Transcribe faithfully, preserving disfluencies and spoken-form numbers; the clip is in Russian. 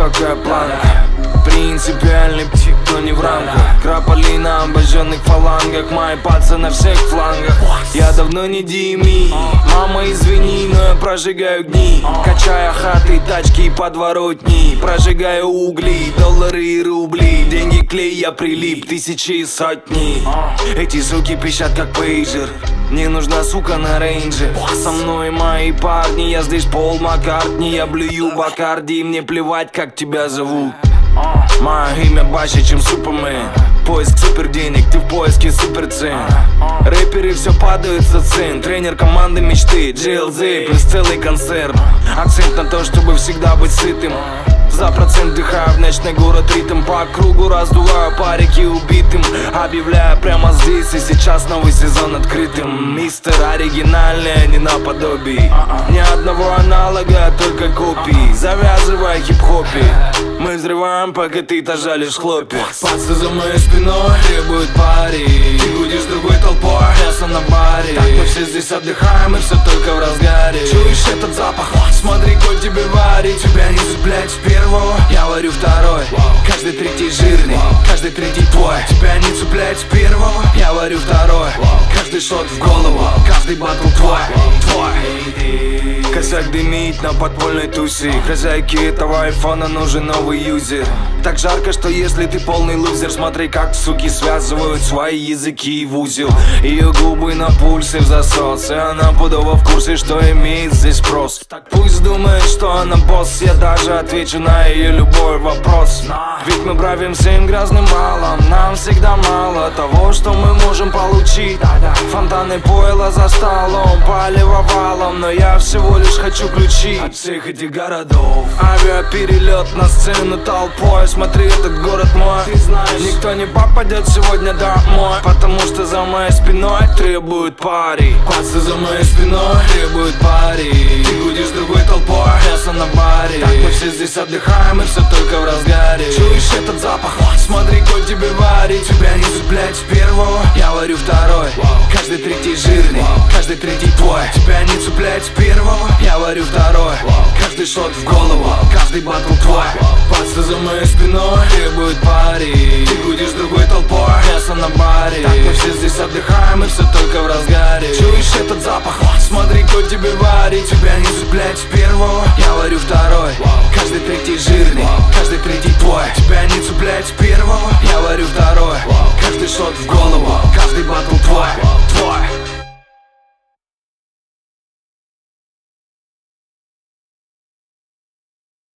высокая планка. Принципиальный птиц, но не в рамках. Крополи на обожженных фалангах. Мои пацы на всех флангах. Я давно не Дими. Мама, извини, но я прожигаю дни. Качая хаты, тачки и подворотни. Прожигаю угли, доллары и рубли. Деньги клей, я прилип, тысячи и сотни. Эти суки пищат как пейджер. Мне нужна сука на рейнже. Со мной мои парни, я здесь Пол Маккартни. Я блюю Бакарди, мне плевать, как тебя зовут. Мое имя баще, чем Супермен. Поиск супер денег, ты в поиске супер цен. Рэперы все падают со цен. Тренер команды мечты, джей эл зет плюс целый концерн. Акцент на то, чтобы всегда быть сытым. За процент дыхаю в ночной город ритм. По кругу раздуваю парики убитым. Объявляю прямо здесь и сейчас новый сезон открытым. Мистер оригинальный, а не наподобие. Ни одного аналога, только копии. Завязывай хип-хопе. Мы взрываем, пока ты тажалишь хлопья. Пацы за моей спиной требуют пари. Ты будешь с другой толпой, мясо на баре. Так мы все здесь отдыхаем и все только в разгаре. Чуешь этот запах? Смотри, кто тебе варит. Тебя не цеплять с первого, я варю второй. Каждый третий жирный, каждый третий твой. Тебя не цеплять с первого, я варю второй. Каждый шот в голову, каждый батл твой, твой. Косяк дымит на подпольной тусе. Хозяйке этого айфона нужен новый юзер. Так жарко, что если ты полный лузер, смотри, как суки связывают свои языки в узел. Ее губы на пульсе в засос, и она пудово в курсе, что имеет здесь спрос. Так пусть думает, что она босс, я даже отвечу на ее любой вопрос. Ведь мы правимся им грязным балом. Нам всегда мало того, что мы можем получить. Фонтаны пойла за столом, палево валом. Но я всего лишь хочу ключи от всех этих городов. Авиаперелет на сцену толпой. Смотри, этот город мой, ты знаешь, никто не попадет сегодня домой. Потому что за моей спиной требуют пари. Пацы за моей спиной требуют пари. Ты будешь с другой толпой, мясо на баре. Так мы все здесь отдыхаем и все только в разгаре. Чуешь этот запах? Смотри, кто тебе варит. Тебя не цеплять с первого, я варю второй. Каждый третий жирный, каждый третий твой. Тебя не цеплять с первого, я варю второй. Каждый шот в голову, каждый батл твой. Пацы за моей спиной требуют пари. Ты будешь с другой толпой, мясо на баре. Так мы все здесь отдыхаем и все только в разгаре. Чуешь этот запах? Смотри, кто тебе варит. Тебя не цеплять с первого, я варю второй. Каждый третий жирный, каждый третий твой. Тебя не цеплять с первого, я варю второй. Каждый шот в голову,